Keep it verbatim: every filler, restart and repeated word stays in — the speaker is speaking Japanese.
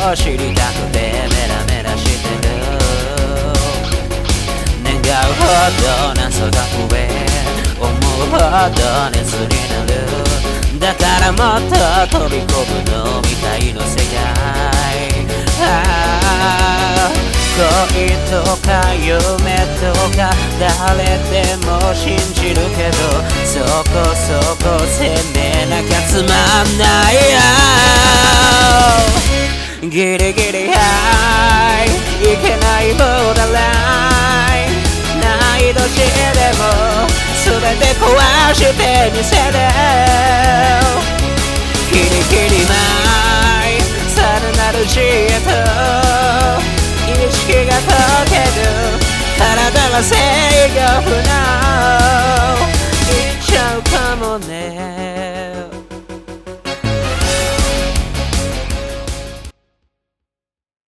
を知りたくてメラメラしてる。願うほど謎が増え思うほど熱になる。だからもっと飛び込むのみたいの世界。ああ恋とか夢とか誰でも信じるけど、そこそこ責めなきゃつまんないよ。ギリギリハイいけないボーダーライン、難易度値でも全て壊してみせる。ギリギリ前さらなる知恵と意識が溶ける。体は制御不能いっちゃうかもね。